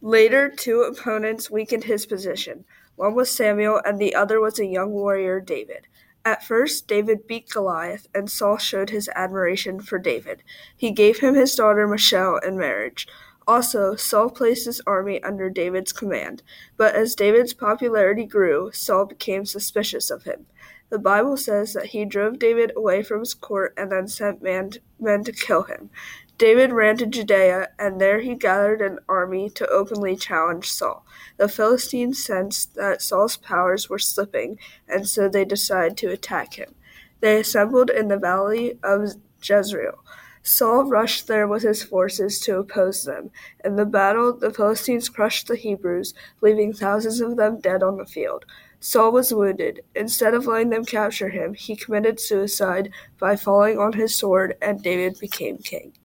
Later, two opponents weakened his position. One was Samuel, and the other was a young warrior, David. At first, David beat Goliath, and Saul showed his admiration for David. He gave him his daughter Michal in marriage. Also, Saul placed his army under David's command. But as David's popularity grew, Saul became suspicious of him. The Bible says that he drove David away from his court and then sent men to kill him. David ran to Judea, and there he gathered an army to openly challenge Saul. The Philistines sensed that Saul's powers were slipping, and so they decided to attack him. They assembled in the valley of Jezreel. Saul rushed there with his forces to oppose them. In the battle, the Philistines crushed the Hebrews, leaving thousands of them dead on the field. Saul was wounded. Instead of letting them capture him, he committed suicide by falling on his sword, and David became king.